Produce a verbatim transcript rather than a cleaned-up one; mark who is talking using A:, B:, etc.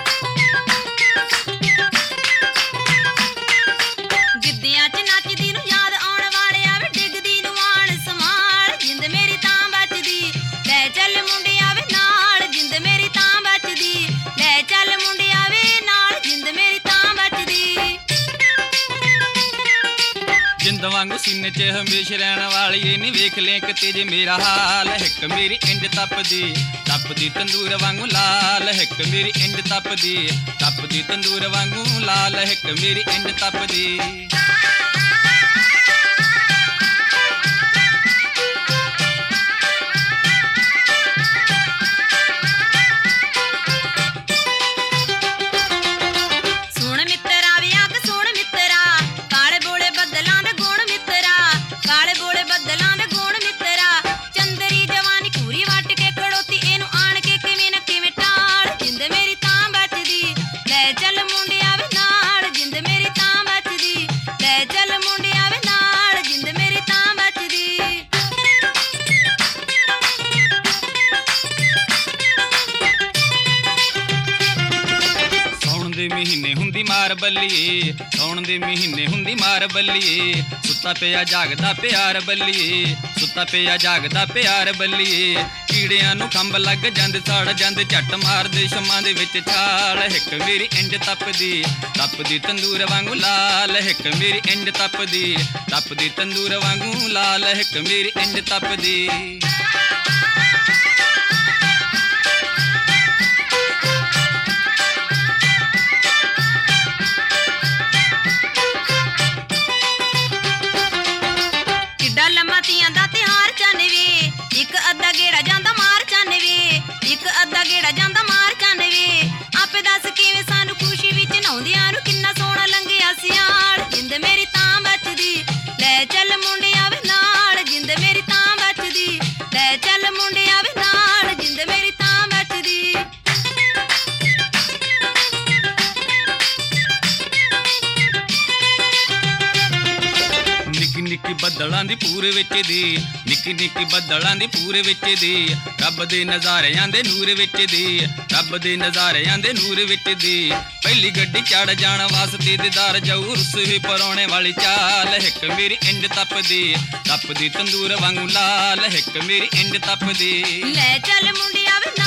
A: ਗਿੱਧਿਆਂ 'ਚ ਨੱਚਦੀ ਨੂੰ ਯਾਦ ਆਉਣ ਵਾਲਿਆ ਵੇ ਡਿੱਗਦੀ ਨੂੰ ਆਣ ਸਮਾਲ ਜਿੰਦ ਮੇਰੀ ਤਾਂ ਬਚਦੀ ਲੈ ਚੱਲ ਮੁੰਡਿਆ ਵੇ ਨਾਲ ਜਿੰਦ ਮੇਰੀ ਤਾਂ ਬਚਦੀ ਲੈ ਚੱਲ ਮੁੰਡਿਆ ਵੇ ਨਾਲ ਜਿੰਦ ਮੇਰੀ ਤਾਂ ਬਚਦੀ
B: ਜਿੰਦ ਵਾਂਗੂ ਸੀਨੇ 'ਚ ਹਮੇਸ਼ਾ ਰਹਿਣ ਵਾਲੀਏ ਨੀ ਵੇਖ ਲੈ ਕਿਤੇ ਜੇ ਮੇਰਾ ਹਾਲ ਹਿੱਕ ਮੇਰੀ ਇੰਜ ਤਪਦੀ ਤਪਦੀ ਤੰਦੂਰ ਵਾਂਗੂ ਲਾਲ ਹਿੱਕ ਮੇਰੀ ਇੰਜ ਤਪਦੀ ਤਪਦੀ ਤੰਦੂਰ ਵਾਂਗੂ ਲਾਲ ਹਿੱਕ ਮੇਰੀ ਇੰਜ ਤਪਦੀ
A: ਸੁਣ ਮਿੱਤਰਾ ਵੇ ਅੱਗ ਸੁਣ ਮਿੱਤਰਾ ਕਾਲੇ ਬੋਲੇ ਬੱਦਲਾਂ ਦੇ ਗੁਣ ਮਿੱਤਰਾ ਕਾਲੇ ਬੋਲੇ ਬੱਦਲਾਂ ਦੇ ਗੁਣ ਮਿੱਤਰਾ ਚੰਦਰੀ ਜਵਾਨੀ ਪੂਰੀ ਵੱਟ ਕੇ ਖੜੋਤੀ ਇਹਨੂੰ ਆਣ ਕੇ ਕਿਵੇਂ ਨਾ ਕਿਵੇਂ ਟਾਲ ਜਿੰਦ ਮੇਰੀ ਤਾਂ ਬਚਦੀ ਲੈ ਚੱਲ ਮੁੰਡਿਆ ਵੇ ਨਾਲ ਜਿੰਦ ਮੇਰੀ ਤਾਂ ਬਚਦੀ ਲੈ ਚੱਲ ਮੁੰਡਿਆ ਵੇ ਨਾਲ ਜਿੰਦ ਮੇਰੀ ਤਾਂ ਬਚਦੀ
B: ਸੌਣ ਦੇ ਮਹੀਨੇ ਹੁੰਦੀ ਮਾਰ ਬੱਲੀਏ ਸੌਣ ਦੇ ਮਹੀਨੇ ਹੁੰਦੀ ਮਾਰ ਬੱਲੀਏ ਸੁੱਤਾ ਪਿਆ ਜਾਗਦਾ ਪਿਆਰ ਬੱਲੀਏ ਸੁੱਤਾ ਪਿਆ ਜਾਗਦਾ ਪਿਆਰ ਬੱਲੀਏ ਕੀੜਿਆਂ ਨੂੰ ਖੰਭ ਲੱਗ ਜਾਂਦੇ ਸੜ ਜਾਂਦੇ ਝੱਟ ਮਾਰਦੇ ਸ਼ਮਾਂ ਦੇ ਵਿੱਚ ਛਾਲ ਹਿੱਕ ਮੇਰੀ ਇੰਜ ਤਪਦੀ ਤਪਦੀ ਤੰਦੂਰ ਵਾਂਗੂ ਲਾਲ ਹਿੱਕ ਮੇਰੀ ਇੰਜ ਤਪਦੀ ਤਪਦੀ ਤੰਦੂਰ ਵਾਂਗੂ ਲਾਲ ਹਿੱਕ ਮੇਰੀ ਇੰਜ ਤਪਦੀ
A: ਕਿੱਡਾ ਲੰਮਾ ਤੀਆਂ ਦਾ ਤਿਉਹਾਰ ਚੰਨ ਵੇ ਇੱਕ ਅੱਧਾ ਗੇੜਾ ਜਾਂਦਾ ਮਾਰ ਚੰਨ ਵੇ ਇੱਕ ਅੱਧਾ ਗੇੜਾ ਜਾਂਦਾ ਮਾਰ ਚੰਨ ਵੇ ਆਪੇ ਦੱਸ ਕਿਵੇਂ ਸਾਨੂੰ ਖੁਸ਼ੀ ਵਿੱਚ ਨਹਾਉਂਦਿਆਂ ਨੂੰ ਕਿੰਨਾ ਸੋਹਣਾ ਲੰਘਿਆ ਸਿਆਲ ਜਿੰਦ ਮੇਰੀ ਤਾਂ ਬਚਦੀ ਲੈ ਚੱਲ ਮੁੰਡਿਆ ਵੇ ਨਾਲ ਜਿੰਦ ਮੇਰੀ ਤਾਂ ਬਚਦੀ ਲੈ ਚੱਲ ਮੁੰਡਿਆ ਵੇ ਨਾਲ ਜਿੰਦ ਮੇਰੀ ਤਾਂ ਬਚਦੀ
B: ਨਿੱਕੀ ਨਿੱਕੀ ਬੱਦਲਾਂ ਦੀ ਪੂਰੇ ਵਿੱਚ ਦੀ ਨਿੱਕੀ ਨਿੱਕੀ ਬੱਦਲਾਂ ਦੀ ਪੂਰੇ ਵਿੱਚ ਦੀ ਰੱਬ ਦੇ ਨਜ਼ਾਰਿਆਂ ਦੇ ਨੂਰ ਵਿੱਚ ਦੀ ਰੱਬ ਦੇ ਨਜ਼ਾਰਿਆਂ ਦੇ ਨੂਰ ਵਿੱਚ ਦੀ ਪਹਿਲੀ ਗੱਡੀ ਚੜ ਜਾਣ ਵਾਸਤੇ ਦੀਦਾਰ ਜਾਊ ਰੁੱਸ ਵੀ ਪਰੋਣੇ ਵਾਲੀ ਚਾਲ ਹਿੱਕ ਮੇਰੀ ਇੰਜ ਤਪਦੀ ਤਪਦੀ ਤੰਦੂਰ ਵਾਂਗੂ ਲਾਲ ਹਿੱਕ ਮੇਰੀ ਇੰਜ ਤਪਦੀ
A: ਲੈ ਚੱਲ ਮੁੰਡਿਆ ਵੇ